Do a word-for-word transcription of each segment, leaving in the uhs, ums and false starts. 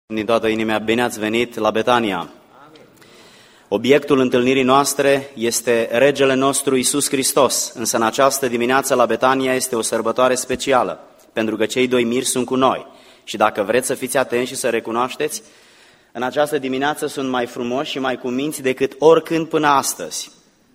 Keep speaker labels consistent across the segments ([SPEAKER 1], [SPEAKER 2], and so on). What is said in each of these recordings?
[SPEAKER 1] Din toată inima, bine ați venit la Betania. Obiectul întâlnirii noastre este Regele nostru Iisus Hristos, însă în această dimineață la Betania este o sărbătoare specială, pentru că cei doi miri sunt cu noi. Și dacă vreți să fiți atenți și să recunoașteți, în această dimineață sunt mai frumoși și mai cuminți decât oricând până astăzi.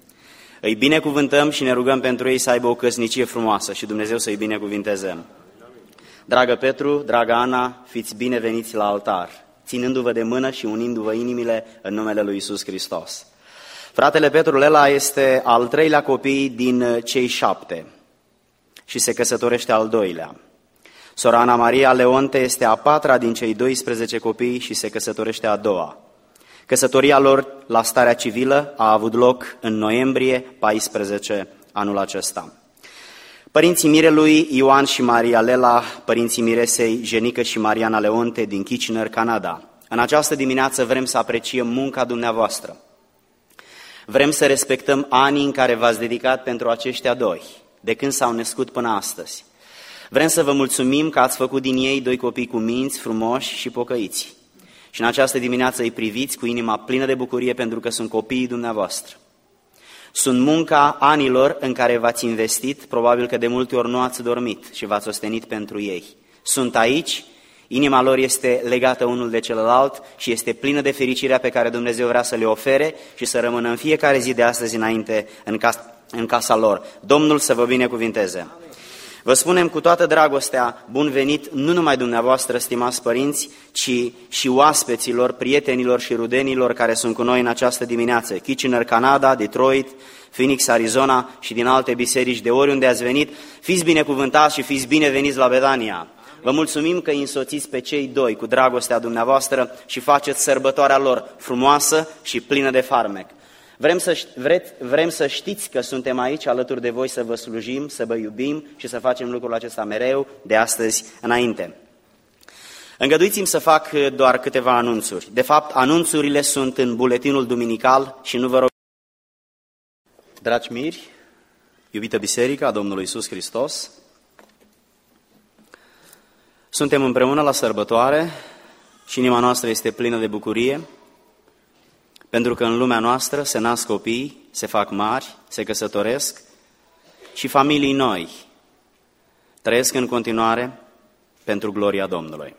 [SPEAKER 1] Îi binecuvântăm și ne rugăm pentru ei să aibă o căsnicie frumoasă și Dumnezeu să îi binecuvinteze. Dragă Petru, dragă Ana, fiți bineveniți la altar, ținându-vă de mână și unindu-vă inimile în numele lui Iisus Hristos. Fratele Petru Lela este al treilea copii din cei șapte și se căsătorește al doilea. Sora Ana Maria Leonte este a patra din cei doisprezece copii și se căsătorește a doua. Căsătoria lor la starea civilă a avut loc în noiembrie paisprezece anul acesta. Părinții mirelui Ioan și Maria Lela, părinții miresei Jenică și Mariana Leonte din Kitchener, Canada. În această dimineață vrem să apreciem munca dumneavoastră. Vrem să respectăm anii în care v-ați dedicat pentru aceștia doi, de când s-au născut până astăzi. Vrem să vă mulțumim că ați făcut din ei doi copii cu minți, frumoși și pocăiți. Și în această dimineață îi priviți cu inima plină de bucurie pentru că sunt copiii dumneavoastră. Sunt munca anilor în care v-ați investit, probabil că de multe ori nu ați dormit și v-ați ostenit pentru ei. Sunt aici, inima lor este legată unul de celălalt și este plină de fericirea pe care Dumnezeu vrea să le ofere și să rămână în fiecare zi de astăzi înainte în casa, în casa lor. Domnul să vă binecuvinteze! Vă spunem cu toată dragostea, bun venit, nu numai dumneavoastră, stimați părinți, ci și oaspeților, prietenilor și rudenilor care sunt cu noi în această dimineață. Kitchener, Canada, Detroit, Phoenix, Arizona și din alte biserici, de oriunde ați venit. Fiți binecuvântați și fiți bineveniți la Betania. Vă mulțumim că îi însoțiți pe cei doi cu dragostea dumneavoastră și faceți sărbătoarea lor frumoasă și plină de farmec. Vrem să, vreți, vrem să știți că suntem aici alături de voi să vă slujim, să vă iubim și să facem lucrul acesta mereu, de astăzi înainte. Îngăduiți-mi să fac doar câteva anunțuri. De fapt, anunțurile sunt în buletinul duminical și nu vă rog. Dragi miri, iubită biserică a Domnului Iisus Hristos, suntem împreună la sărbătoare și inima noastră este plină de bucurie, pentru că în lumea noastră se nasc copii, se fac mari, se căsătoresc și familii noi trăiesc în continuare pentru gloria Domnului.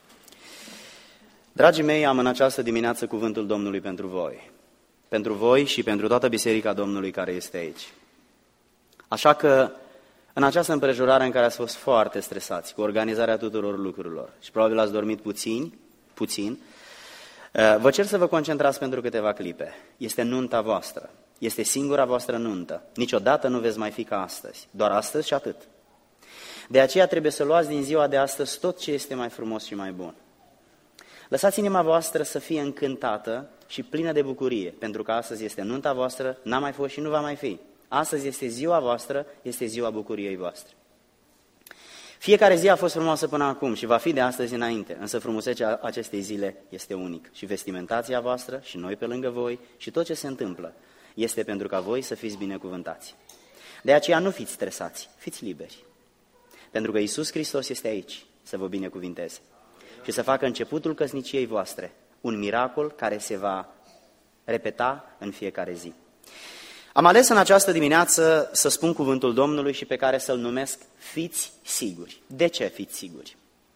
[SPEAKER 1] Dragii mei, am în această dimineață cuvântul Domnului pentru voi, pentru voi și pentru toată Biserica Domnului care este aici. Așa că, în această împrejurare în care ați fost foarte stresați cu organizarea tuturor lucrurilor și probabil ați dormit puțin, puțin, vă cer să vă concentrați pentru câteva clipe. Este nunta voastră, este singura voastră nuntă. Niciodată nu veți mai fi ca astăzi, doar astăzi și atât. De aceea trebuie să luați din ziua de astăzi tot ce este mai frumos și mai bun. Lăsați inima voastră să fie încântată și plină de bucurie, pentru că astăzi este nunta voastră, n-a mai fost și nu va mai fi. Astăzi este ziua voastră, este ziua bucuriei voastre. Fiecare zi a fost frumoasă până acum și va fi de astăzi înainte, însă frumusețea acestei zile este unică. Și vestimentația voastră, și noi pe lângă voi, și tot ce se întâmplă, este pentru ca voi să fiți binecuvântați. De aceea nu fiți stresați, fiți liberi. Pentru că Iisus Hristos este aici să vă binecuvinteze și să facă începutul căsniciei voastre un miracol care se va repeta în fiecare zi. Am ales în această dimineață să spun cuvântul Domnului și pe care să-l numesc fiți siguri. De ce fiți siguri?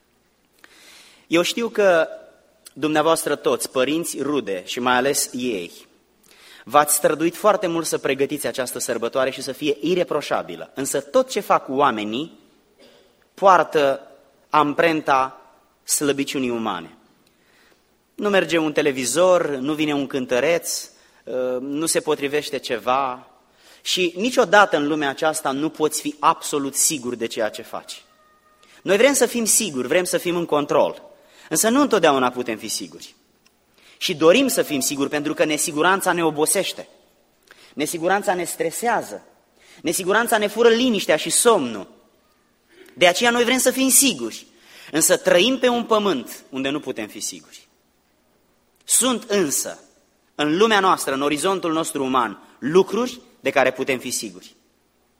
[SPEAKER 1] Eu știu că dumneavoastră toți, părinți, rude și mai ales ei, v-ați străduit foarte mult să pregătiți această sărbătoare și să fie ireproșabilă. Însă tot ce fac oamenii poartă amprenta slăbiciunii umane. Nu merge un televizor, nu vine un cântăreț, nu se potrivește ceva și niciodată în lumea aceasta nu poți fi absolut sigur de ceea ce faci. Noi vrem să fim siguri, vrem să fim în control, însă nu întotdeauna putem fi siguri. Și dorim să fim siguri pentru că nesiguranța ne obosește, nesiguranța ne stresează, nesiguranța ne fură liniștea și somnul. De aceea noi vrem să fim siguri, însă trăim pe un pământ unde nu putem fi siguri. Sunt însă în lumea noastră, în orizontul nostru uman, lucruri de care putem fi siguri.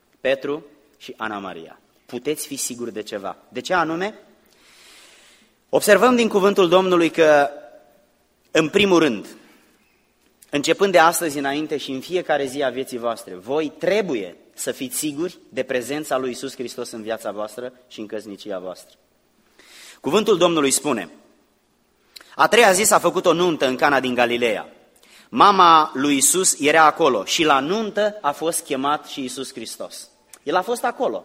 [SPEAKER 1] Petru și Ana Maria, puteți fi siguri de ceva. De ce anume? Observăm din cuvântul Domnului că, în primul rând, începând de astăzi înainte și în fiecare zi a vieții voastre, voi trebuie să fiți siguri de prezența lui Iisus Hristos în viața voastră și în căsnicia voastră. Cuvântul Domnului spune: a treia zi s-a făcut o nuntă în Cana din Galileea. Mama lui Iisus era acolo și la nuntă a fost chemat și Iisus Hristos. El a fost acolo,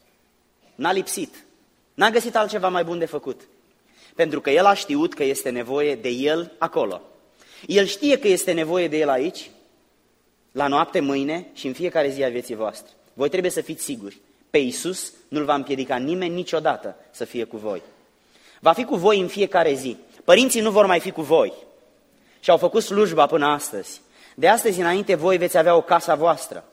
[SPEAKER 1] n-a lipsit, n-a găsit altceva mai bun de făcut, pentru că el a știut că este nevoie de el acolo. El știe că este nevoie de el aici, la noapte, mâine și în fiecare zi a vieții voastre. Voi trebuie să fiți siguri, pe Iisus nu-L va împiedica nimeni niciodată să fie cu voi. Va fi cu voi în fiecare zi. Părinții nu vor mai fi cu voi și au făcut slujba până astăzi. De astăzi înainte voi veți avea o casă voastră,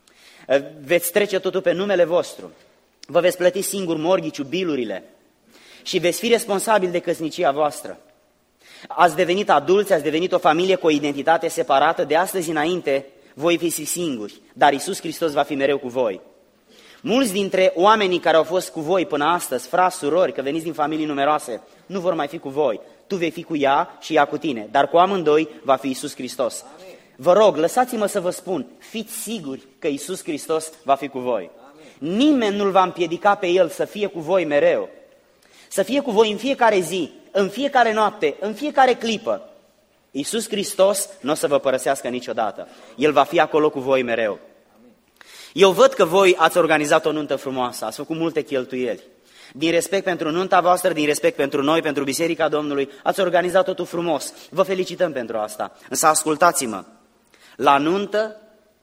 [SPEAKER 1] veți trece totul pe numele vostru, vă veți plăti singur morghiciul, bilurile și veți fi responsabili de căsnicia voastră. Ați devenit adulți, ați devenit o familie cu o identitate separată, de astăzi înainte voi fi singuri, dar Iisus Hristos va fi mereu cu voi. Mulți dintre oamenii care au fost cu voi până astăzi, frați, surori, că veniți din familii numeroase, nu vor mai fi cu voi. Tu vei fi cu ea și ea cu tine, dar cu amândoi va fi Iisus Hristos. Amin. Vă rog, lăsați-mă să vă spun, fiți siguri că Iisus Hristos va fi cu voi. Amin. Nimeni nu-L va împiedica pe El să fie cu voi mereu, să fie cu voi în fiecare zi, în fiecare noapte, în fiecare clipă. Iisus Hristos nu o să vă părăsească niciodată. El va fi acolo cu voi mereu. Eu văd că voi ați organizat o nuntă frumoasă, ați făcut multe cheltuieli. Din respect pentru nunta voastră, din respect pentru noi, pentru Biserica Domnului, ați organizat totul frumos. Vă felicităm pentru asta. Însă ascultați-mă, la nuntă,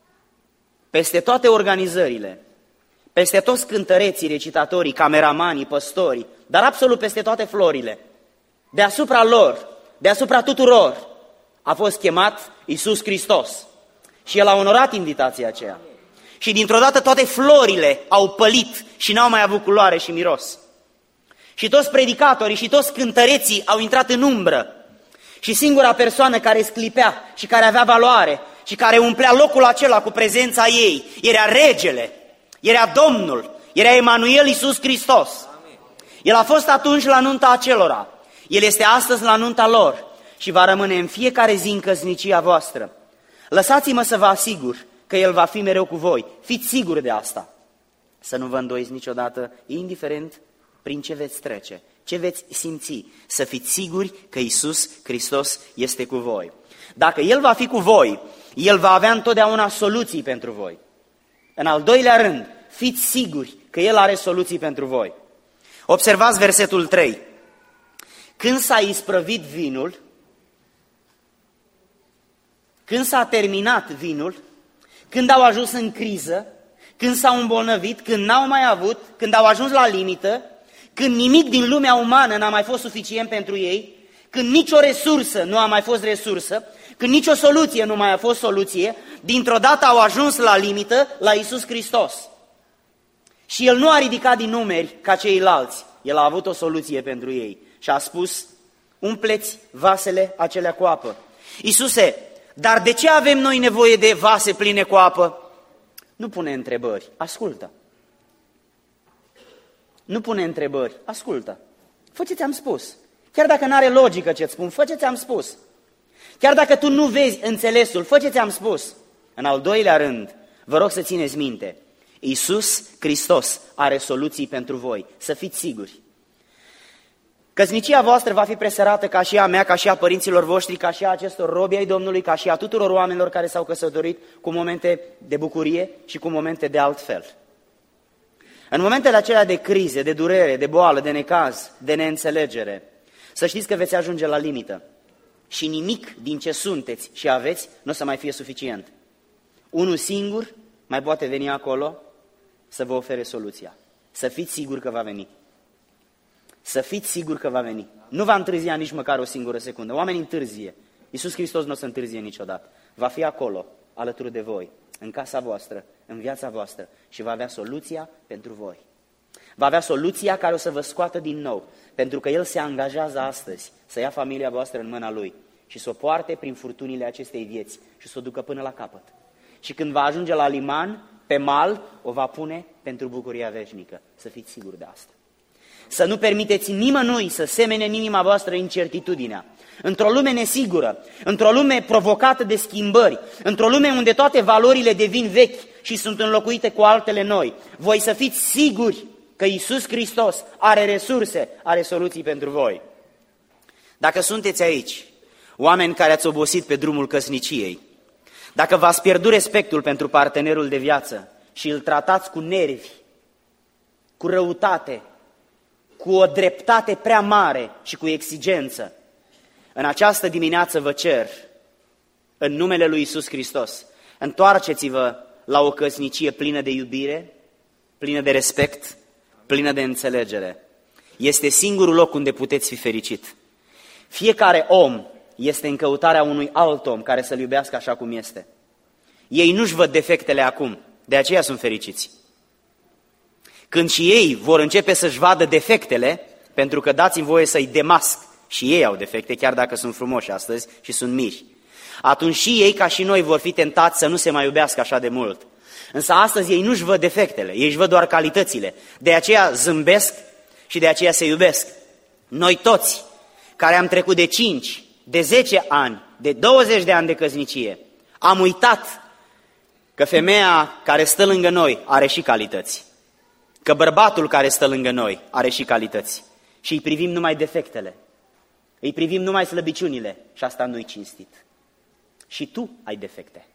[SPEAKER 1] peste toate organizările, peste toți cântăreții, recitatorii, cameramanii, păstorii, dar absolut peste toate florile, deasupra lor, deasupra tuturor, a fost chemat Iisus Hristos. Și El a onorat invitația aceea. Și dintr-o dată toate florile au pălit și n-au mai avut culoare și miros. Și toți predicatorii și toți cântăreții au intrat în umbră. Și singura persoană care sclipea și care avea valoare și care umplea locul acela cu prezența ei era Regele, era Domnul, era Emanuel Iisus Hristos. El a fost atunci la nunta acelora. El este astăzi la nunta lor și va rămâne în fiecare zi în căsnicia voastră. Lăsați-mă să vă asigur că El va fi mereu cu voi. Fiți siguri de asta. Să nu vă îndoiți niciodată, indiferent prin ce veți trece, ce veți simți, să fiți siguri că Iisus Hristos este cu voi. Dacă El va fi cu voi, El va avea întotdeauna soluții pentru voi. În al doilea rând, fiți siguri că El are soluții pentru voi. Observați versetul trei. Când s-a isprăvit vinul, când s-a terminat vinul, când au ajuns în criză, când s-au îmbolnăvit, când n-au mai avut, când au ajuns la limită, când nimic din lumea umană n-a mai fost suficient pentru ei, când nicio resursă nu a mai fost resursă, când nicio soluție nu mai a fost soluție, dintr-o dată au ajuns la limită la Iisus Hristos. Și El nu a ridicat din numeri ca ceilalți, El a avut o soluție pentru ei și a spus: umpleți vasele acelea cu apă. Iisuse, dar de ce avem noi nevoie de vase pline cu apă? Nu pune întrebări, ascultă. Nu pune întrebări, ascultă. Fă ce ți-am spus. Chiar dacă nu are logică ce-ți spun, fă ce ți-am spus. Chiar dacă tu nu vezi înțelesul, fă ce ți-am spus. În al doilea rând, vă rog să țineți minte, Iisus Hristos are soluții pentru voi, să fiți siguri. Căsnicia voastră va fi presărată ca și a mea, ca și a părinților voștri, ca și a acestor robi ai Domnului, ca și a tuturor oamenilor care s-au căsătorit, cu momente de bucurie și cu momente de altfel. În momentele acelea de crize, de durere, de boală, de necaz, de neînțelegere, să știți că veți ajunge la limită și nimic din ce sunteți și aveți nu o să mai fie suficient. Unul singur mai poate veni acolo să vă ofere soluția. Să fiți siguri că va veni. Să fiți siguri că va veni. Nu va întârzia nici măcar o singură secundă. Oamenii întârzie. Iisus Hristos nu o să întârzie niciodată. Va fi acolo, alături de voi, în casa voastră, în viața voastră și va avea soluția pentru voi. Va avea soluția care o să vă scoată din nou, pentru că El se angajează astăzi să ia familia voastră în mâna Lui și să o poarte prin furtunile acestei vieți și să o ducă până la capăt. Și când va ajunge la liman, pe mal, o va pune pentru bucuria veșnică. Să fiți siguri de asta.
[SPEAKER 2] Să nu permiteți nimănui să semene în inima voastră incertitudinea. Într-o lume nesigură, într-o lume provocată de schimbări, într-o lume unde toate valorile devin vechi și sunt înlocuite cu altele noi, voi să fiți siguri că Iisus Hristos are resurse, are soluții pentru voi. Dacă sunteți aici, oameni care ați obosit pe drumul căsniciei, dacă v-ați pierdut respectul pentru partenerul de viață și îl tratați cu nervi, cu răutate, cu o dreptate prea mare și cu exigență, în această dimineață vă cer, în numele lui Iisus Hristos, întoarceți-vă la o căsnicie plină de iubire, plină de respect, plină de înțelegere. Este singurul loc unde puteți fi fericit. Fiecare om este în căutarea unui alt om care să-l iubească așa cum este. Ei nu-și văd defectele acum, de aceea sunt fericiți. Când și ei vor începe să-și vadă defectele, pentru că dați-mi voie să-i demasc, și ei au defecte, chiar dacă sunt frumoși astăzi și sunt miri, atunci și ei, ca și noi, vor fi tentați să nu se mai iubească așa de mult. Însă astăzi ei nu-și văd defectele, ei își văd doar calitățile. De aceea zâmbesc și de aceea se iubesc. Noi toți, care am trecut de cinci, de zece ani, de douăzeci de ani de căsnicie, am uitat că femeia care stă lângă noi are și calități, că bărbatul care stă lângă noi are și calități și îi privim numai defectele, îi privim numai slăbiciunile și asta nu-i cinstit. Și tu ai defecte.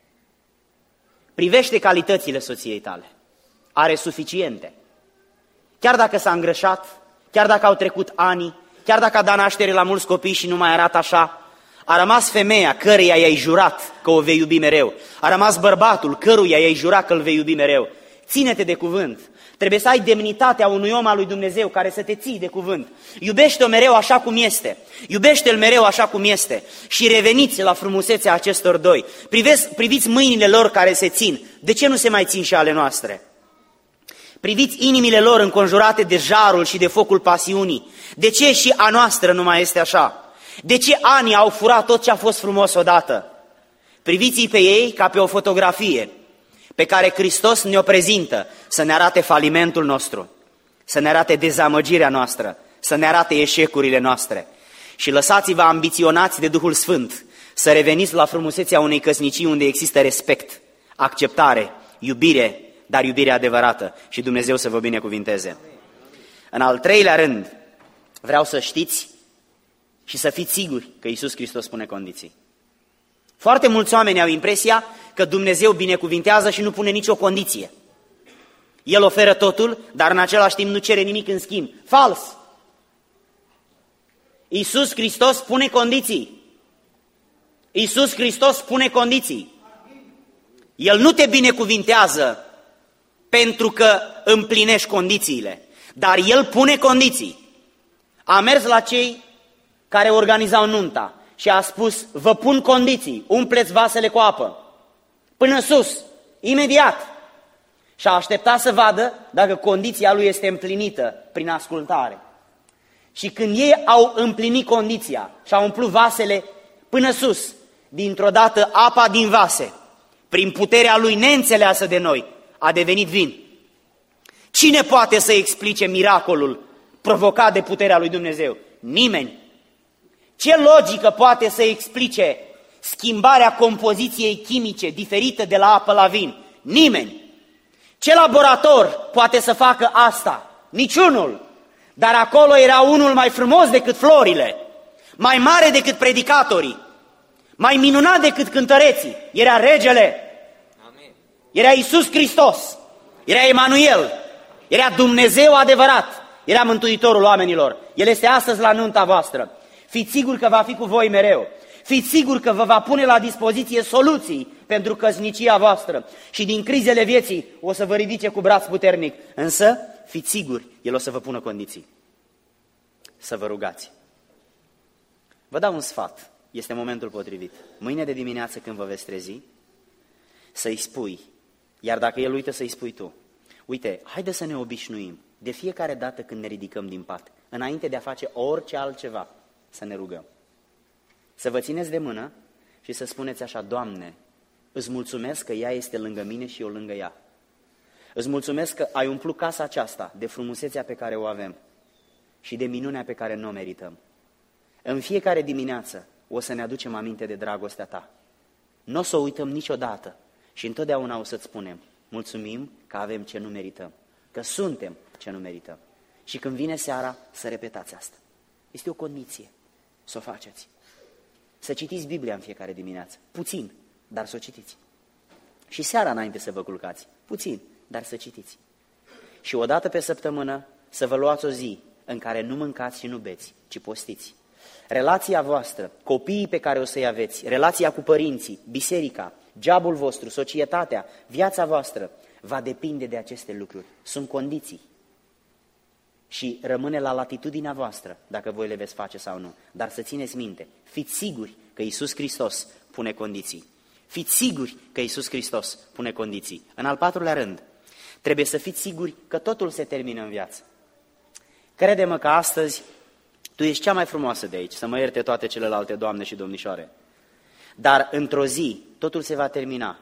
[SPEAKER 2] Privește calitățile soției tale. Are suficiente. Chiar dacă s-a îngrășat, chiar dacă au trecut ani, chiar dacă a dat naștere la mulți copii și nu mai arată așa, a rămas femeia căreia i-ai jurat că o vei iubi mereu. A rămas bărbatul căruia i-ai jurat că îl vei iubi mereu. Ține-te de cuvânt. Trebuie să ai demnitatea unui om al lui Dumnezeu care să te ții de cuvânt. Iubește-o mereu așa cum este. Iubește-l mereu așa cum este. Și reveniți la frumusețea acestor doi. Priveți, priviți mâinile lor care se țin. De ce nu se mai țin și ale noastre? Priviți inimile lor înconjurate de jarul și de focul pasiunii. De ce și a noastră nu mai este așa? De ce anii au furat tot ce a fost frumos odată? Priviți-i pe ei ca pe o fotografie pe care Hristos ne-o prezintă, să ne arate falimentul nostru, să ne arate dezamăgirea noastră, să ne arate eșecurile noastre. Și lăsați-vă ambiționați de Duhul Sfânt să reveniți la frumusețea unei căsnicii unde există respect, acceptare, iubire, dar iubire adevărată și Dumnezeu să vă binecuvinteze. În al treilea rând, vreau să știți și să fiți siguri că Iisus Hristos pune condiții. Foarte mulți oameni au impresia că Dumnezeu binecuvintează și nu pune nicio condiție. El oferă totul, dar în același timp nu cere nimic în schimb. Fals! Iisus Hristos pune condiții. Iisus Hristos pune condiții. El nu te binecuvintează pentru că împlinești condițiile, dar El pune condiții. A mers la cei care organizau nunta și a spus, vă pun condiții, umpleți vasele cu apă, până sus, imediat. Și a așteptat să vadă dacă condiția lui este împlinită prin ascultare. Și când ei au împlinit condiția și au umplut vasele până sus, dintr-o dată apa din vase, prin puterea lui neînțeleasă de noi, a devenit vin. Cine poate să explice miracolul provocat de puterea lui Dumnezeu? Nimeni. Ce logică poate să explice schimbarea compoziției chimice diferită de la apă la vin? Nimeni. Ce laborator poate să facă asta? Niciunul. Dar acolo era unul mai frumos decât florile, mai mare decât predicatorii, mai minunat decât cântăreții. Era regele. Amin. Era Iisus Hristos. Era Emanuel. Era Dumnezeu adevărat. Era Mântuitorul oamenilor. El este astăzi la nunta voastră. Fiți siguri că va fi cu voi mereu. Fiți siguri că vă va pune la dispoziție soluții pentru căsnicia voastră. Și din crizele vieții o să vă ridice cu braț puternic. Însă, fiți siguri, El o să vă pună condiții. Să vă rugați. Vă dau un sfat. Este momentul potrivit. Mâine de dimineață când vă veți trezi, să-i spui, iar dacă El uită să-i spui tu, uite, haide să ne obișnuim de fiecare dată când ne ridicăm din pat, înainte de a face orice altceva, să ne rugăm. Să vă țineți de mână și să spuneți așa, Doamne, îți mulțumesc că ea este lângă mine și eu lângă ea. Îți mulțumesc că ai umplut casa aceasta de frumusețea pe care o avem. și de minunea pe care nu o merităm. În fiecare dimineață o să ne aducem aminte de dragostea ta. Nu o să o uităm niciodată și întotdeauna o să-ți spunem, mulțumim că avem ce nu merităm, că suntem ce nu merităm. Și când vine seara, să repetați asta. Este o condiție să o faceți. Să citiți Biblia în fiecare dimineață, puțin, dar să o citiți. Și seara înainte să vă culcați, puțin, dar să citiți. Și o dată pe săptămână să vă luați o zi în care nu mâncați și nu beți, ci postiți. Relația voastră, copiii pe care o să-i aveți, relația cu părinții, biserica, jobul vostru, societatea, viața voastră, va depinde de aceste lucruri. Sunt condiții. Și rămâne la latitudinea voastră, dacă voi le veți face sau nu. Dar să țineți minte, fiți siguri că Iisus Hristos pune condiții. Fiți siguri că Iisus Hristos pune condiții. În al patrulea rând, trebuie să fiți siguri că totul se termină în viață. Crede-mă că astăzi tu ești cea mai frumoasă de aici, să mă ierte toate celelalte doamne și domnișoare. Dar într-o zi totul se va termina.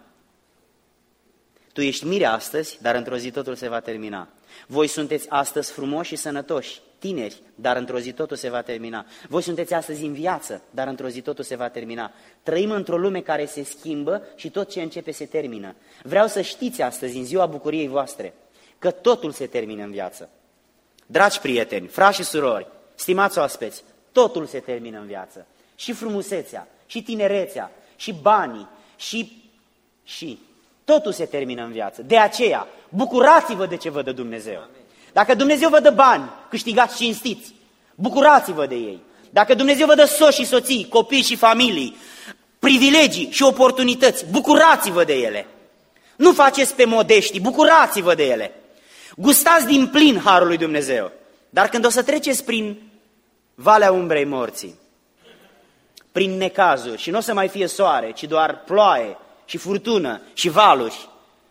[SPEAKER 2] Tu ești mire astăzi, dar într-o zi totul se va termina. Voi sunteți astăzi frumoși și sănătoși, tineri, dar într-o zi totul se va termina. Voi sunteți astăzi în viață, dar într-o zi totul se va termina. Trăim într-o lume care se schimbă și tot ce începe se termină. Vreau să știți astăzi, în ziua bucuriei voastre, că totul se termină în viață. Dragi prieteni, frați și surori, stimați oaspeți, totul se termină în viață. Și frumusețea, și tinerețea, și banii, și... și... Totul se termină în viață. De aceea, bucurați-vă de ce vă dă Dumnezeu. Dacă Dumnezeu vă dă bani, câștigați cinstiți, bucurați-vă de ei. Dacă Dumnezeu vă dă soți și soții, copii și familii, privilegii și oportunități, bucurați-vă de ele. Nu faceți pe modești, bucurați-vă de ele. Gustați din plin harul lui Dumnezeu. Dar când o să treceți prin valea umbrei morții, prin necazuri și nu o să mai fie soare, ci doar ploaie și furtună și valuri,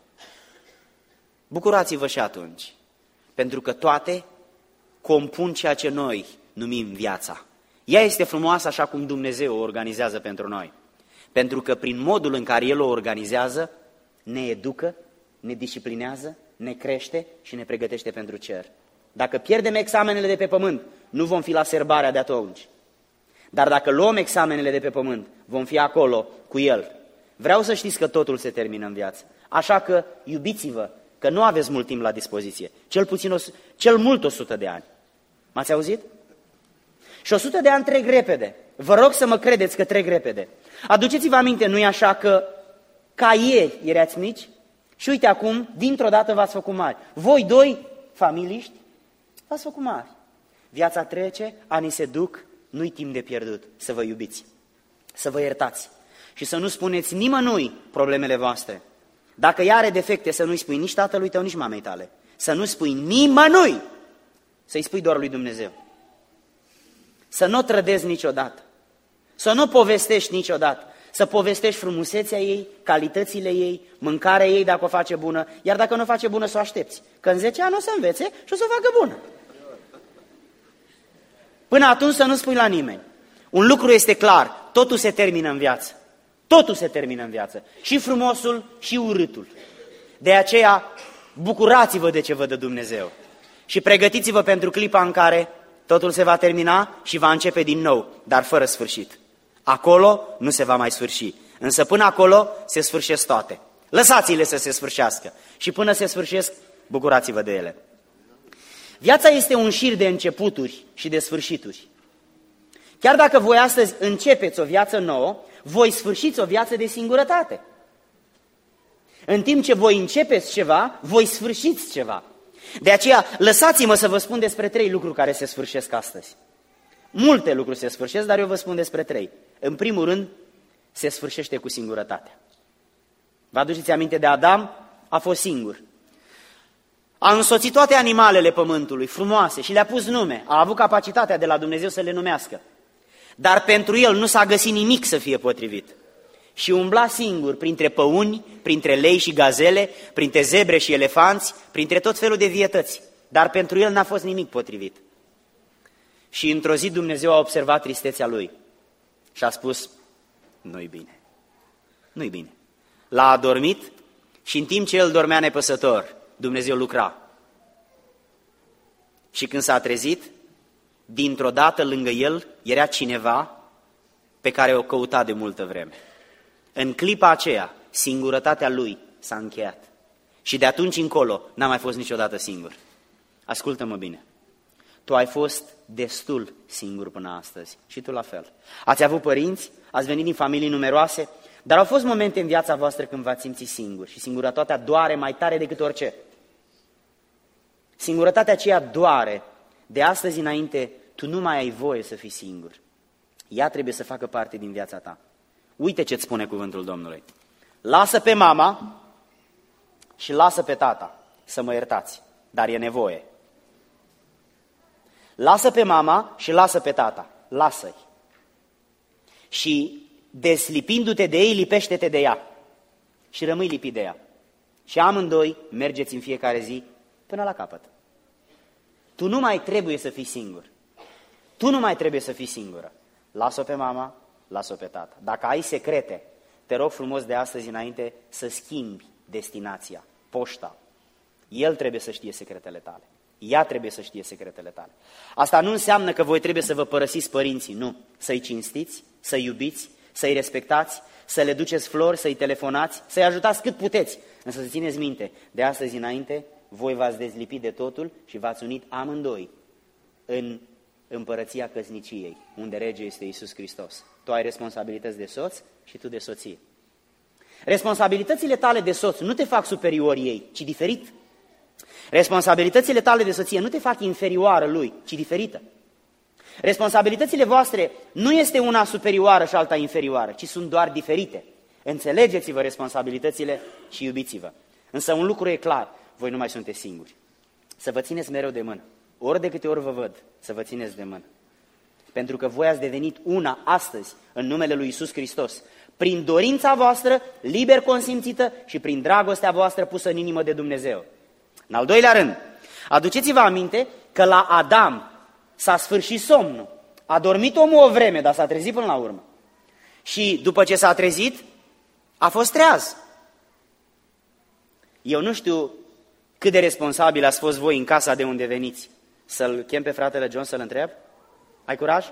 [SPEAKER 2] bucurați-vă și atunci, pentru că toate compun ceea ce noi numim viața. Ea este frumoasă așa cum Dumnezeu o organizează pentru noi, pentru că prin modul în care El o organizează, ne educă, ne disciplinează, ne crește și ne pregătește pentru cer. Dacă pierdem examenele de pe pământ, nu vom fi la serbarea de atunci. Dar dacă luăm examenele de pe pământ, vom fi acolo cu El. Vreau să știți că totul se termină în viață. Așa că iubiți-vă, că nu aveți mult timp la dispoziție. Cel puțin, o, cel mult o sută de ani. M-ați auzit? Și o sută de ani trec repede. Vă rog să mă credeți că trec repede. Aduceți-vă aminte, nu-i așa că ca ieri erați mici și uite acum, dintr-o dată v-ați făcut mari. Voi doi, familiști, v-ați făcut mari. Viața trece, anii se duc, nu-i timp de pierdut. Să vă iubiți, să vă iertați și să nu spuneți nimănui problemele voastre. Dacă ea are defecte, să nu-i spui nici tatălui tău, nici mamei tale. Să nu spui nimănui, să-i spui doar lui Dumnezeu. Să nu o trădezi niciodată, să nu povestești niciodată, să povestești frumusețea ei, calitățile ei, mâncarea ei dacă o face bună, iar dacă nu o face bună, să o aștepți, că în zece ani o să învețe și o să o facă bună. Până atunci să nu spui la nimeni. Un lucru este clar, totul se termină în viață. Totul se termină în viață. Și frumosul și urâtul. De aceea, bucurați-vă de ce vă dă Dumnezeu. Și pregătiți-vă pentru clipa în care totul se va termina și va începe din nou, dar fără sfârșit. Acolo nu se va mai sfârși. Însă până acolo se sfârșesc toate. Lăsați-le să se sfârșească. Și până se sfârșesc, bucurați-vă de ele. Viața este un șir de începuturi și de sfârșituri. Chiar dacă voi astăzi începeți o viață nouă, voi sfârșiți o viață de singurătate. În timp ce voi începeți ceva, voi sfârșiți ceva. De aceea, lăsați-mă să vă spun despre trei lucruri care se sfârșesc astăzi. Multe lucruri se sfârșesc, dar eu vă spun despre trei. În primul rând, se sfârșește cu singurătatea. Vă aduceți aminte de Adam? A fost singur. A însoțit toate animalele pământului, frumoase, și le-a pus nume. A avut capacitatea de la Dumnezeu să le numească. Dar pentru el nu s-a găsit nimic să fie potrivit. Și umbla singur printre păuni, printre lei și gazele, printre zebre și elefanți, printre tot felul de vietăți. Dar pentru el n-a fost nimic potrivit. Și într-o zi Dumnezeu a observat tristețea lui și a spus, nu-i bine, nu-i bine. L-a adormit și în timp ce el dormea nepăsător, Dumnezeu lucra. Și când s-a trezit,
[SPEAKER 1] dintr-o dată lângă el era cineva pe care o căuta de multă vreme. În clipa aceea, singurătatea lui s-a încheiat. Și de atunci încolo n-a mai fost niciodată singur. Ascultă-mă bine. Tu ai fost destul singur până astăzi și tu la fel. Ați avut părinți, ați venit din familii numeroase, dar au fost momente în viața voastră când v-ați simțit singuri și singurătatea doare mai tare decât orice. Singurătatea aceea doare. De astăzi înainte, tu nu mai ai voie să fii singur. Ea trebuie să facă parte din viața ta. Uite ce-ți spune cuvântul Domnului. Lasă pe mama și lasă pe tata să mă iertați, dar e nevoie. Lasă pe mama și lasă pe tata, lasă-i. Și deslipindu-te de ei, lipește-te de ea. Și rămâi lipit de ea. Și amândoi mergeți în fiecare zi până la capăt. Tu nu mai trebuie să fii singur. Tu nu mai trebuie să fii singură. Lasă-o pe mama, lasă-o pe tata. Dacă ai secrete, te rog frumos de astăzi înainte să schimbi destinația, poșta. El trebuie să știe secretele tale. Ea trebuie să știe secretele tale. Asta nu înseamnă că voi trebuie să vă părăsiți părinții, nu. Să-i cinstiți, să-i iubiți, să-i respectați, să le duceți flori, să-i telefonați, să-i ajutați cât puteți. Însă să țineți minte, de astăzi înainte, voi v-ați dezlipit de totul și v-ați unit amândoi în împărăția căsniciei, unde rege este Iisus Hristos. Tu ai responsabilități de soț și tu de soție. Responsabilitățile tale de soț nu te fac superior ei, ci diferit. Responsabilitățile tale de soție nu te fac inferioară lui, ci diferită. Responsabilitățile voastre nu este una superioară și alta inferioară, ci sunt doar diferite. Înțelegeți-vă responsabilitățile și iubiți-vă. Însă un lucru e clar, voi nu mai sunteți singuri. Să vă țineți mereu de mână. Ori de câte ori vă văd, să vă țineți de mână. Pentru că voi ați devenit una astăzi în numele lui Iisus Hristos, prin dorința voastră, liber consimțită și prin dragostea voastră pusă în inimă de Dumnezeu. În al doilea rând, aduceți-vă aminte că la Adam s-a sfârșit somnul. A dormit omul o vreme, dar s-a trezit până la urmă. Și după ce s-a trezit, a fost treaz. Eu nu știu cât de responsabil ați fost voi în casa de unde veniți. Să-l chem pe fratele John să-l întreb? Ai curaj?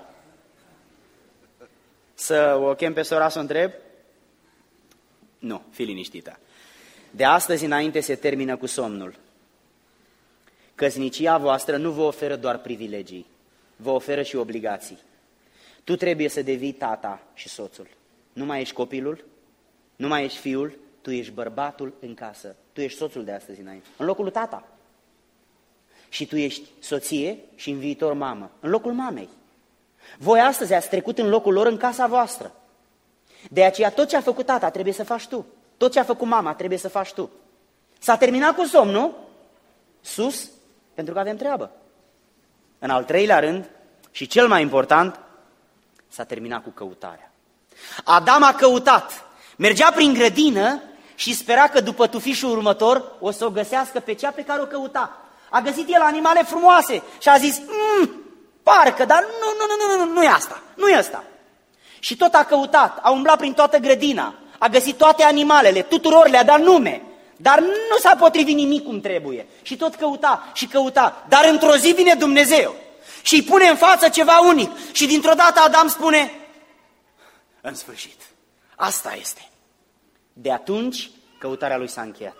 [SPEAKER 1] Să o chem pe sora să o întreb? Nu, fii liniștită. De astăzi înainte se termină cu somnul. Căsnicia voastră nu vă oferă doar privilegii, vă oferă și obligații. Tu trebuie să devii tata și soțul. Nu mai ești copilul, nu mai ești fiul, tu ești bărbatul în casă. Tu ești soțul de astăzi înainte, în locul lui tata. Și tu ești soție și în viitor mamă, în locul mamei. Voi astăzi ați trecut în locul lor în casa voastră. De aceea tot ce a făcut tata trebuie să faci tu. Tot ce a făcut mama trebuie să faci tu. S-a terminat cu somnul, sus, pentru că avem treabă. În al treilea rând, și cel mai important, s-a terminat cu căutarea. Adam a căutat, mergea prin grădină și spera că după tufișul următor o să o găsească pe cea pe care o căuta. A găsit el animale frumoase și a zis, mmm, parcă, dar nu, nu, nu, nu, nu, nu e asta, nu e asta. Și tot a căutat, a umblat prin toată grădina, a găsit toate animalele, tuturor le-a dat nume, dar nu s-a potrivit nimic cum trebuie. Și tot căuta și căuta, dar într-o zi vine Dumnezeu și îi pune în față ceva unic. Și dintr-o dată Adam spune, în sfârșit, asta este. De atunci, căutarea lui s-a încheiat.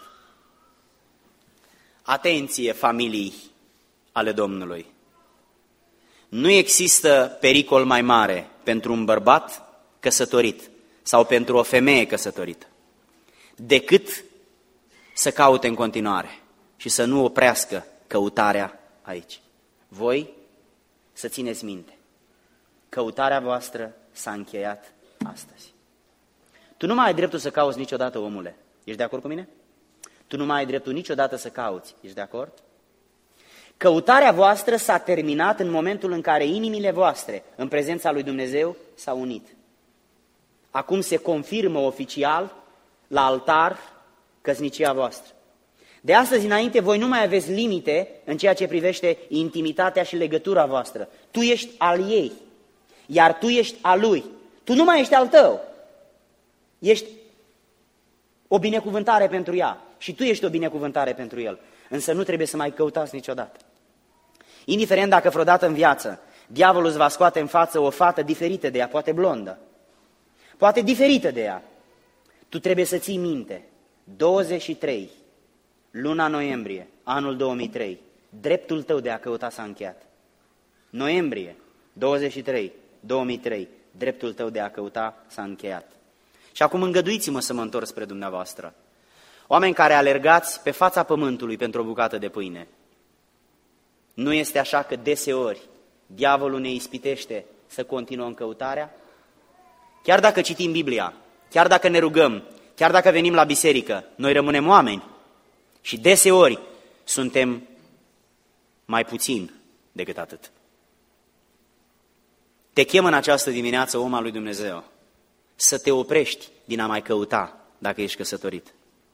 [SPEAKER 1] Atenție, familii ale Domnului! Nu există pericol mai mare pentru un bărbat căsătorit sau pentru o femeie căsătorită decât să caute în continuare și să nu oprească căutarea aici. Voi să țineți minte, căutarea voastră s-a încheiat astăzi. Tu nu mai ai dreptul să cauți niciodată, omule. Ești de acord cu mine? Tu nu mai ai dreptul niciodată să cauți. Ești de acord? Căutarea voastră s-a terminat în momentul în care inimile voastre, în prezența lui Dumnezeu, s-au unit. Acum se confirmă oficial la altar căsnicia voastră. De astăzi înainte, voi nu mai aveți limite în ceea ce privește intimitatea și legătura voastră. Tu ești al ei, iar tu ești al lui. Tu nu mai ești al tău. Ești o binecuvântare pentru ea și tu ești o binecuvântare pentru el. Însă nu trebuie să mai căutați niciodată. Indiferent dacă vreodată în viață
[SPEAKER 2] diavolul îți va scoate în față o fată diferită de ea, poate blondă, poate diferită de ea. Tu trebuie să ții minte, douăzeci și trei, luna noiembrie, anul două mii trei, dreptul tău de a căuta s-a încheiat. Noiembrie, douăzeci și trei, două mii trei, dreptul tău de a căuta s-a încheiat. Și acum îngăduiți-mă să mă întorc spre dumneavoastră. Oameni care alergați pe fața pământului pentru o bucată de pâine. Nu este așa că deseori diavolul ne ispitește să continuăm căutarea? Chiar dacă citim Biblia, chiar dacă ne rugăm, chiar dacă venim la biserică, noi rămânem oameni și deseori suntem mai puțin decât atât. Te chem în această dimineață, om al lui Dumnezeu, să te oprești din a mai căuta dacă ești căsătorit.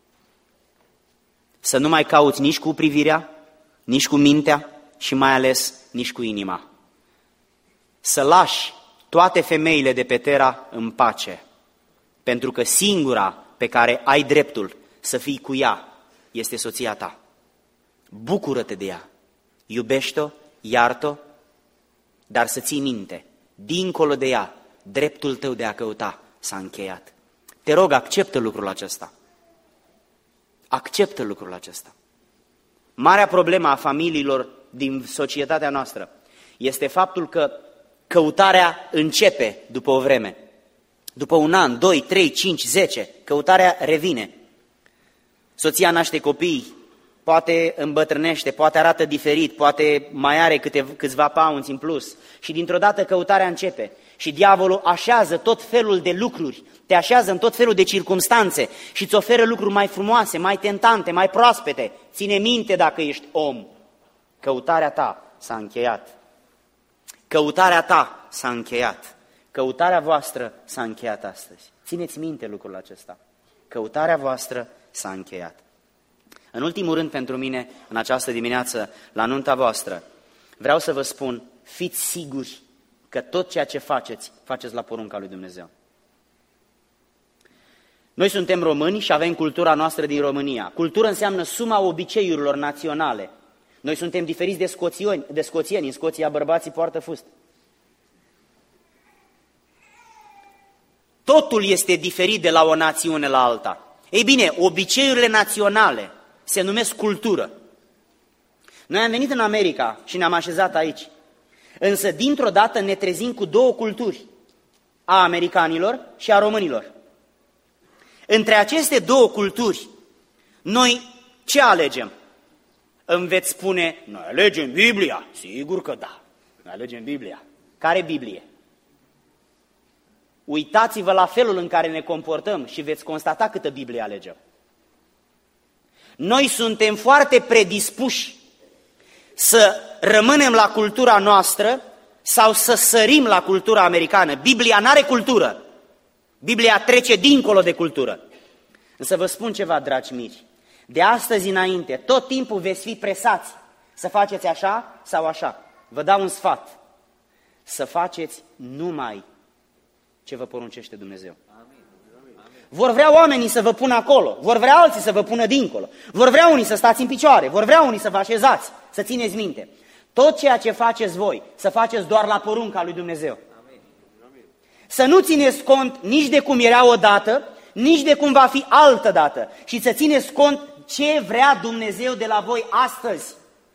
[SPEAKER 2] Să nu mai cauți nici cu privirea, nici cu mintea și mai ales nici cu inima. Să lași toate femeile de pe Tera în pace, pentru că singura pe care ai dreptul să fii cu ea este soția ta. Bucură-te de ea, iubește-o, iartă-o, dar să ții minte, dincolo de ea, dreptul tău de a căuta s-a încheiat. Te rog, acceptă lucrul acesta. Acceptă lucrul acesta. Marea problemă a familiilor din societatea noastră este faptul că căutarea începe după o vreme. După un an, doi, trei, cinci, zece, căutarea revine. Soția naște copii, poate îmbătrânește, poate arată diferit, poate mai are câte, câțiva paunți în plus și dintr-o dată căutarea începe. Și diavolul așează tot felul de lucruri, te așează în tot felul de circumstanțe și îți oferă lucruri mai frumoase, mai tentante, mai proaspete. Ține minte dacă ești om. Căutarea ta s-a încheiat. Căutarea ta s-a încheiat. Căutarea voastră s-a încheiat astăzi. Țineți minte lucrul acesta. Căutarea voastră s-a încheiat. În ultimul rând, pentru mine, în această dimineață, la nunta voastră, vreau să vă spun, fiți siguri că tot ceea ce faceți, faceți la porunca lui Dumnezeu. Noi suntem români și avem cultura noastră din România. Cultură înseamnă suma obiceiurilor naționale. Noi suntem diferiți de scoțieni, de scoțieni. În Scoția bărbații poartă fust. Totul este diferit de la o națiune la alta. Ei bine, obiceiurile naționale se numesc cultură. Noi am venit în America și ne-am așezat aici. Însă, dintr-o dată, ne trezim cu două culturi, a americanilor și a românilor. Între aceste două culturi, noi ce alegem? Îmi veți spune, noi alegem Biblia. Sigur că da, noi alegem Biblia. Care Biblie? Uitați-vă la felul în care ne comportăm și veți constata câtă Biblie alegem. Noi suntem foarte predispuși să rămânem la cultura noastră sau să sărim la cultura americană. Biblia n-are cultură. Biblia trece dincolo de cultură. Însă vă spun ceva, dragi miri. De astăzi înainte, tot timpul veți fi presați să faceți așa sau așa. Vă dau un sfat. Să faceți numai ce vă poruncește Dumnezeu. Vor vrea oamenii să vă pună acolo, vor vrea alții să vă pună dincolo, vor vrea unii să stați în picioare, vor vrea unii să vă așezați, să țineți minte. Tot ceea ce faceți voi, să faceți doar la porunca lui Dumnezeu. Să nu țineți cont nici de cum era odată, nici de cum va fi altă dată și să țineți cont ce vrea Dumnezeu de la voi astăzi.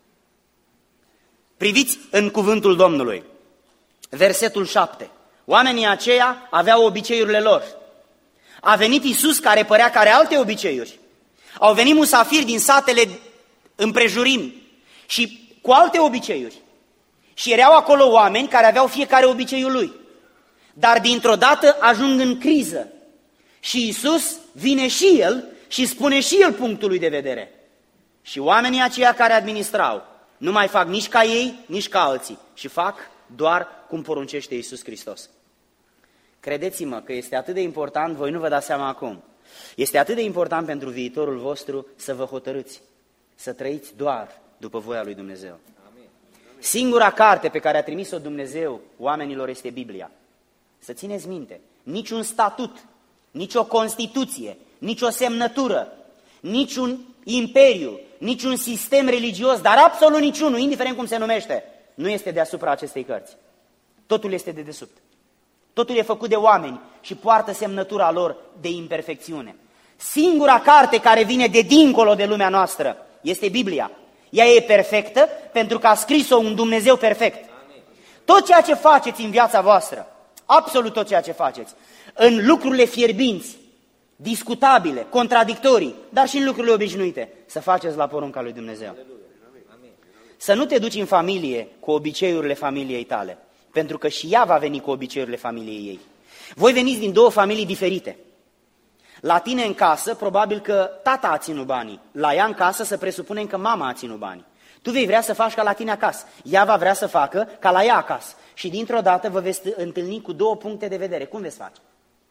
[SPEAKER 2] Priviți în cuvântul Domnului, versetul șapte. Oamenii aceia aveau obiceiurile lor. A venit Iisus care părea că are alte obiceiuri. Au venit musafiri din satele împrejurim și cu alte obiceiuri. Și erau acolo oameni care aveau fiecare obiceiul lui. Dar dintr-o dată ajung în criză. Și Iisus vine și El și spune și El punctul lui de vedere. Și oamenii aceia care administrau nu mai fac nici ca ei, nici ca alții. Și fac doar cum poruncește Iisus Hristos. Credeți-mă că este atât de important, voi nu vă dați seama acum, este atât de important pentru viitorul vostru să vă hotărâți, să trăiți doar după voia lui Dumnezeu. Amin. Singura carte pe care a trimis-o Dumnezeu oamenilor este Biblia. Să țineți minte, niciun statut, nicio Constituție, nicio semnătură, niciun imperiu, niciun sistem religios, dar absolut niciunul, indiferent cum se numește, nu este deasupra acestei cărți. Totul este de desubt. Totul e făcut de oameni și poartă semnătura lor de imperfecțiune. Singura carte care vine de dincolo de lumea noastră este Biblia. Ea e perfectă pentru că a scris-o un Dumnezeu perfect. Tot ceea ce faceți în viața voastră, absolut tot ceea ce faceți, în lucrurile fierbinți, discutabile, contradictorii, dar și în lucrurile obișnuite, să faceți la porunca lui Dumnezeu. Să nu te duci în familie cu obiceiurile familiei tale, pentru că și ea va veni cu obiceiurile familiei ei. Voi veniți din două familii diferite. La tine în casă, probabil că tata a ținut banii. La ea în casă, să presupunem că mama a ținut banii. Tu vei vrea să faci ca la tine acasă. Ea va vrea să facă ca la ea acasă. Și dintr-o dată vă veți întâlni cu două puncte de vedere. Cum veți face?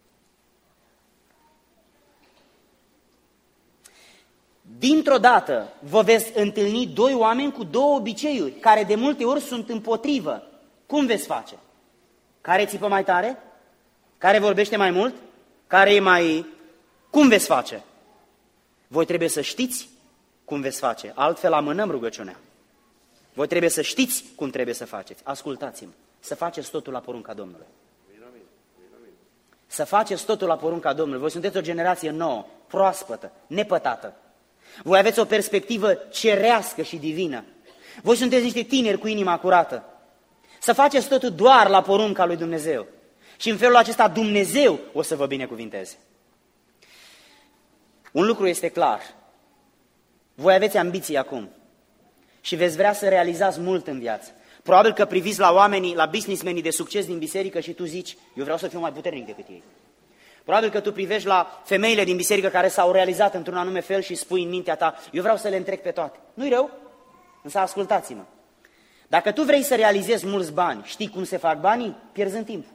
[SPEAKER 2] Dintr-o dată vă veți întâlni doi oameni cu două obiceiuri, care de multe ori sunt împotrivă. Cum veți face? Care țipă mai tare? Care vorbește mai mult? Care e mai... Cum veți face? Voi trebuie să știți cum veți face, altfel amânăm rugăciunea. Voi trebuie să știți cum trebuie să faceți. Ascultați-mă, să faceți totul la porunca Domnului. Să faceți totul la porunca Domnului. Voi sunteți o generație nouă, proaspătă, nepătată. Voi aveți o perspectivă cerească și divină. Voi sunteți niște tineri cu inima curată. Să faceți totul doar la porunca lui Dumnezeu. Și în felul acesta Dumnezeu o să vă binecuvinteze. Un lucru este clar. Voi aveți ambiții acum și veți vrea să realizați mult în viață. Probabil că priviți la oamenii, la businessmenii de succes din biserică și tu zici, eu vreau să fiu mai puternic decât ei. Probabil că tu privești la femeile din biserică care s-au realizat într-un anume fel și spui în mintea ta, eu vreau să le întrec pe toate. Nu-i rău, însă ascultați-mă. Dacă tu vrei să realizezi mulți bani, știi cum se fac banii? Pierzând timp.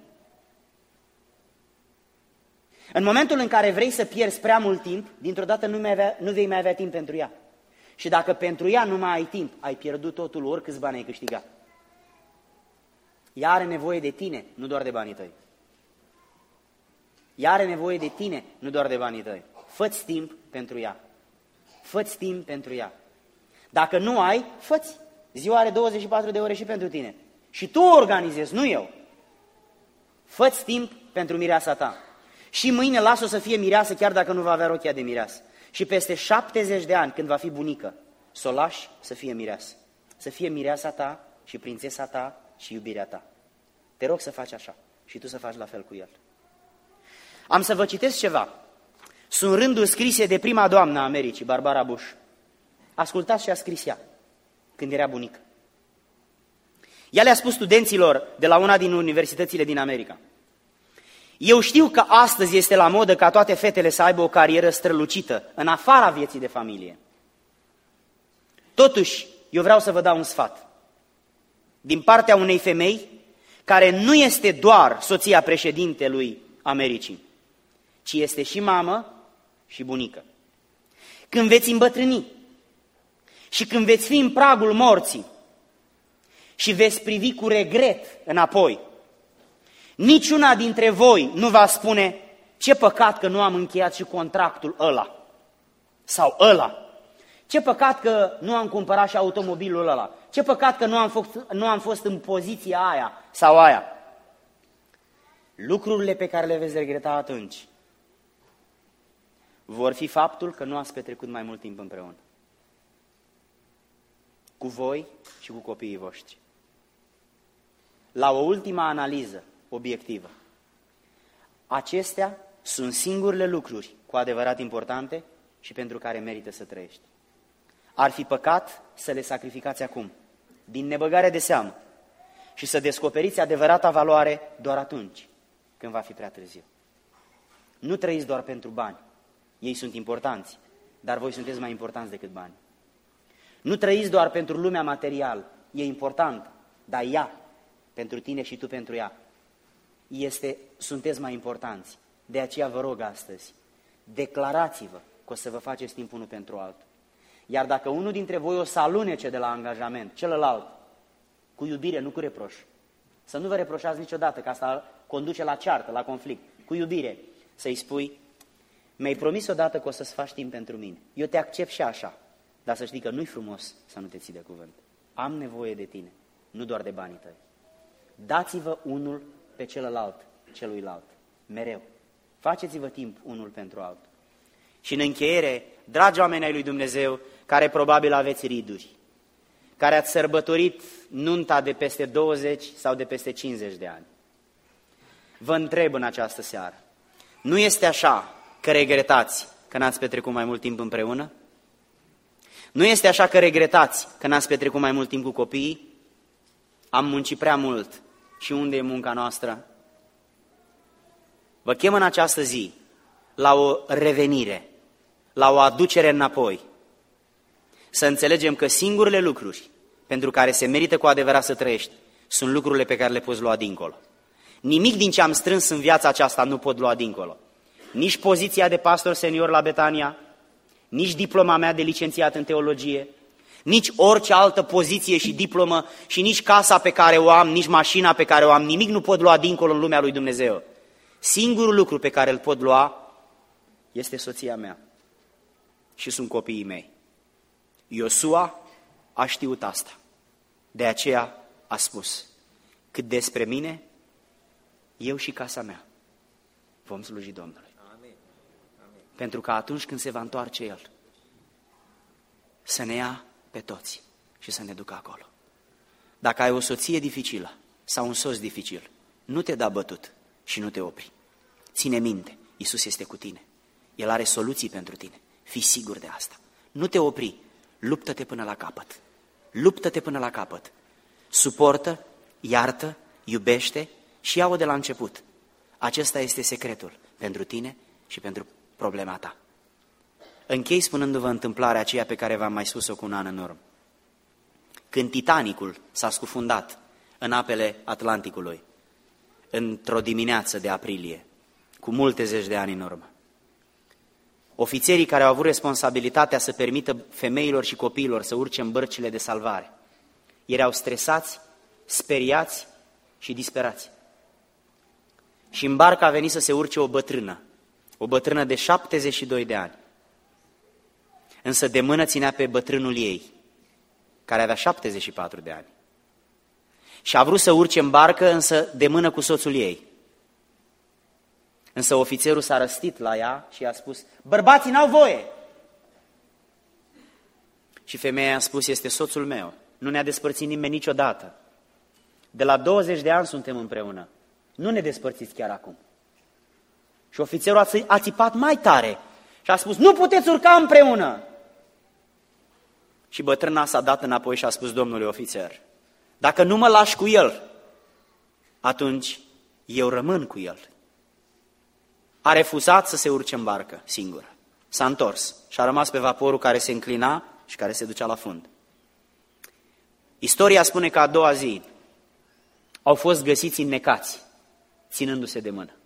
[SPEAKER 2] În momentul în care vrei să pierzi prea mult timp, dintr-o dată nu, mai avea, nu vei mai avea timp pentru ea. Și dacă pentru ea nu mai ai timp, ai pierdut totul, oricâți bani ai câștigat. Ea are nevoie de tine, nu doar de banii tăi. Ea are nevoie de tine, nu doar de banii tăi. Fă-ți timp pentru ea. Fă-ți timp pentru ea. Dacă nu ai, fă-ți. Ziua are douăzeci și patru de ore și pentru tine. Și tu o organizezi, nu eu. Fă-ți timp pentru mireasa ta. Și mâine lasă-o să fie mireasă, chiar dacă nu va avea rochia de mireasă. Și peste șaptezeci de ani, când va fi bunică, să o lași să fie mireasă. Să fie mireasa ta și prințesa ta și iubirea ta. Te rog să faci așa și tu să faci la fel cu el. Am să vă citesc ceva. Sunt rânduri scrise de prima doamnă a Americii, Barbara Bush. Ascultați ce a scris ea când era bunică. Ea le-a spus studenților de la una din universitățile din America. Eu știu că astăzi este la modă ca toate fetele să aibă o carieră strălucită, în afara vieții de familie. Totuși, eu vreau să vă dau un sfat. Din partea unei femei care nu este doar soția președintelui Americii, ci este și mamă și bunică. Când veți îmbătrâni și când veți fi în pragul morții și veți privi cu regret înapoi, niciuna dintre voi nu va spune, ce păcat că nu am încheiat și contractul ăla sau ăla. Ce păcat că nu am cumpărat și automobilul ăla. Ce păcat că nu am fost, nu am fost în poziția aia sau aia. Lucrurile pe care le veți regreta atunci vor fi faptul că nu ați petrecut mai mult timp împreună. Cu voi și cu copiii voștri. La o ultimă analiză obiectivă, acestea sunt singurele lucruri cu adevărat importante și pentru care merită să trăiești. Ar fi păcat să le sacrificați acum, din nebăgare de seamă, și să descoperiți adevărata valoare doar atunci când va fi prea târziu. Nu trăiți doar pentru bani, ei sunt importanți, dar voi sunteți mai importanți decât bani. Nu trăiți doar pentru lumea materială, e important, dar ea, pentru tine și tu pentru ea, este, sunteți mai importanți. De aceea vă rog astăzi, declarați-vă că o să vă faceți timp unul pentru altul. Iar dacă unul dintre voi o să alunece de la angajament, celălalt, cu iubire, nu cu reproș. Să nu vă reproșați niciodată, că asta conduce la ceartă, la conflict. Cu iubire, să-i spui, mi-ai promis odată că o să-ți faci timp pentru mine. Eu te accept și așa, dar să știi că nu-i frumos să nu te ții de cuvânt. Am nevoie de tine, nu doar de banii tăi. dați-vă unul pe celălalt, celuilalt, mereu. Faceți-vă timp unul pentru altul. Și în încheiere, dragi oameni ai lui Dumnezeu, care probabil aveți riduri, care ați sărbătorit nunta de peste douăzeci sau de peste cincizeci de ani, vă întreb în această seară, nu este așa că regretați că n-ați petrecut mai mult timp împreună? Nu este așa că regretați că n-ați petrecut mai mult timp cu copiii? Am muncit prea mult. Și unde e munca noastră? Vă chem în această zi la o revenire, la o aducere înapoi. Să înțelegem că singurele lucruri pentru care se merită cu adevărat să trăiești sunt lucrurile pe care le poți lua dincolo. Nimic din ce am strâns în viața aceasta nu pot lua dincolo. Nici poziția de pastor senior la Betania, nici diploma mea de licențiat în teologie, nici orice altă poziție și diplomă și nici casa pe care o am, nici mașina pe care o am, nimic nu pot lua dincolo în lumea lui Dumnezeu. Singurul lucru pe care îl pot lua este soția mea și sunt copiii mei. Iosua a știut asta. De aceea a spus, cât despre mine, eu și casa mea vom sluji Domnului. Amin. Amin. Pentru că atunci când se va întoarce El, să ne ia pe toți și să ne ducă acolo. Dacă ai o soție dificilă sau un soț dificil, nu te da bătut și nu te opri. Ține minte, Iisus este cu tine. El are soluții pentru tine. Fii sigur de asta. Nu te opri, luptă-te până la capăt. Luptă-te până la capăt. Suportă, iartă, iubește și ia-o de la început. Acesta este secretul pentru tine și pentru problema ta. Închei spunându-vă întâmplarea aceea pe care v-am mai spus-o cu un an în urmă. Când Titanicul s-a scufundat în apele Atlanticului, într-o dimineață de aprilie, cu multe zeci de ani în urmă, ofițerii care au avut responsabilitatea să permită femeilor și copiilor să urce în bărcile de salvare, erau stresați, speriați și disperați. Și în barcă a venit să se urce o bătrână, o bătrână de șaptezeci și doi de ani. Însă de mână ținea pe bătrânul ei, care avea șaptezeci și patru de ani. Și a vrut să urce în barcă, însă de mână cu soțul ei. Însă ofițerul s-a răstit la ea și i-a spus, bărbații n-au voie! Și femeia a spus, este soțul meu, nu ne-a despărțit nimeni niciodată. De la douăzeci de ani suntem împreună, nu ne despărțiți chiar acum. Și ofițerul a țipat mai tare și a spus, nu puteți urca împreună! Și bătrâna s-a dat înapoi și a spus domnului ofițer, dacă nu mă lași cu el, atunci eu rămân cu el. A refuzat să se urce în barcă singură. S-a întors și a rămas pe vaporul care se înclina și care se ducea la fund. Istoria spune că a doua zi au fost găsiți înnecați, ținându-se de mână.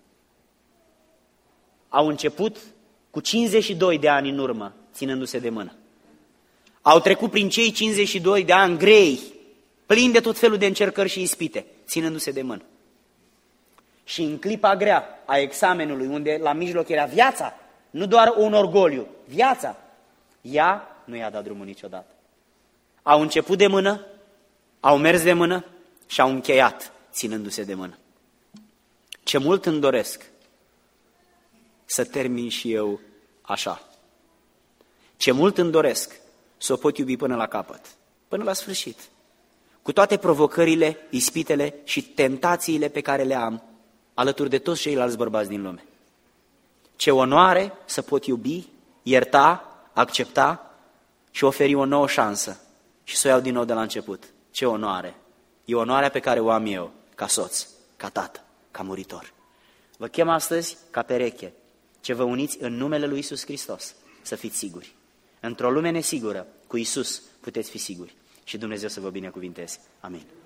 [SPEAKER 2] Au început cu cincizeci și doi de ani în urmă, ținându-se de mână. Au trecut prin cei cincizeci și doi de ani grei, plini de tot felul de încercări și ispite, ținându-se de mână. Și în clipa grea a examenului, unde la mijloc era viața, nu doar un orgoliu, viața, ea nu i-a dat drumul niciodată. Au început de mână, au mers de mână și au încheiat ținându-se de mână. Ce mult îmi doresc să termin și eu așa. Ce mult îmi doresc să o pot iubi până la capăt, până la sfârșit, cu toate provocările, ispitele și tentațiile pe care le am alături de toți ceilalți bărbați din lume. Ce onoare să pot iubi, ierta, accepta și oferi o nouă șansă și să o iau din nou de la început. Ce onoare! E onoarea pe care o am eu, ca soț, ca tată, ca muritor. Vă chem astăzi ca pereche, ce vă uniți în numele lui Iisus Hristos, să fiți siguri. Într-o lume nesigură, cu Iisus puteți fi siguri. Și Dumnezeu să vă binecuvinteze. Amin.